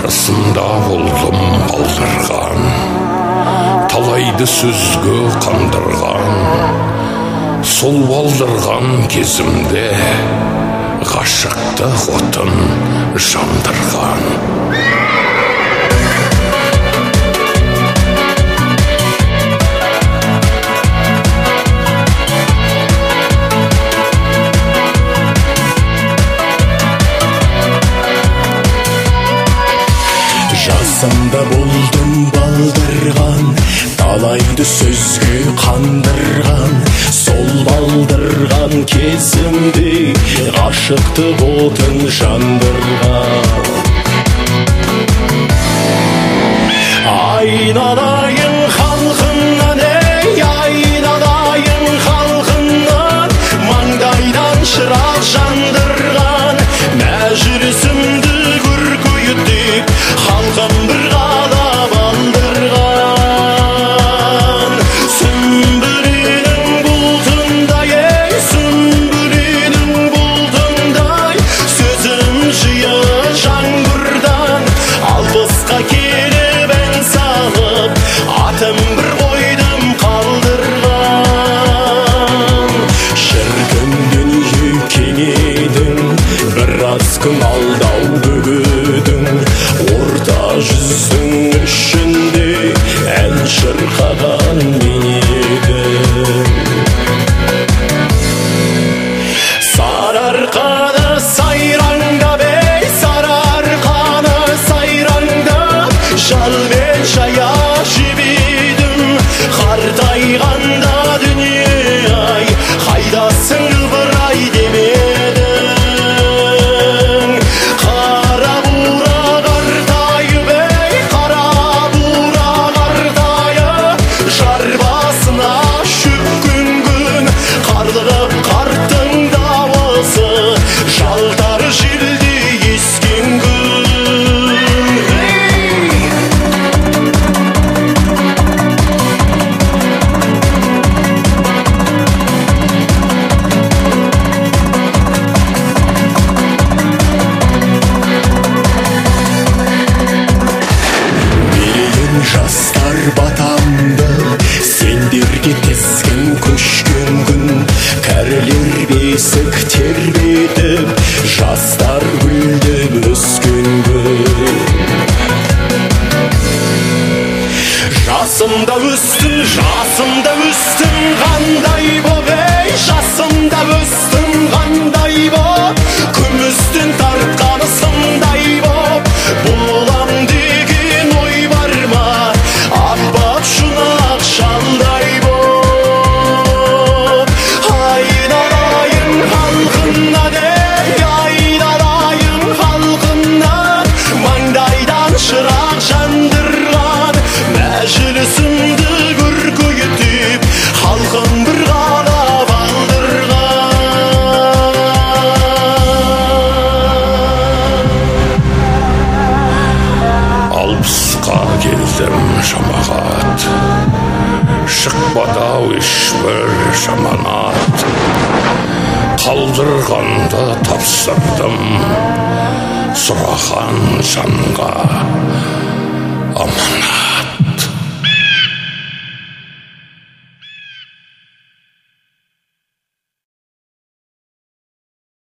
арасында болдым балдырған, талайды сөзге қандырған. Сол балдырған кезімде ғашықтық отын жандырған. Жасымда болдым балдырған, талайды сөзге қандырған. Сол балдырған кезімде ғашықтық отын жандырған. Айналайын халқымнан, ей айналайын халқымнан, маңдайдан шырақ жандырған. Мәжілісімді көркейтіп халқым бір қалап алдырған. Сүмбіленің бұлтындай, ей сүмбіленің бұлтындай, сөзім жиы жаңбырдан. Алпысқа келіп ән салып, атым бір қойдым қалдырған. Шіркін дүние кеңедің, біраз күн алдау бөгедің. Орта жүздің ішінде ән шырқаған мен едім. Сарыарқаны сайраңдап, ей сарыарқаны сайраңдап, жалмен жая жебедім. Қартайғанда дүние-ай, қайдасың ыбырай демедің. Қара бура қартайып, ей қара бура қартайып, жар басына шөккен күн, қарлығып қарттың дауысы, жалтар желде ескен күн. Берейін жастар батамды, сендерге тескен көшкен күн. Кәрілер бесік тербетіп, жастар гүлдеп өскен күн. Жасымда өстім қандай боп, ей жасымда өстім қандай боп, күмістен тартқан сымдай боп. Болам деген ой бар ма, аппақ шұнақ шалдай боп. Айналайын халқымнан, ей айналайын халқымнан, маңдайдан шырақ жандырған. Мәжілісімді көркейтіп халқым бір қалап алдырған. Алпысқа келдім жамағат, шықпады-ау ешбір жаманат. Қалдырғанды тапсырдым сұраған жанға аманат.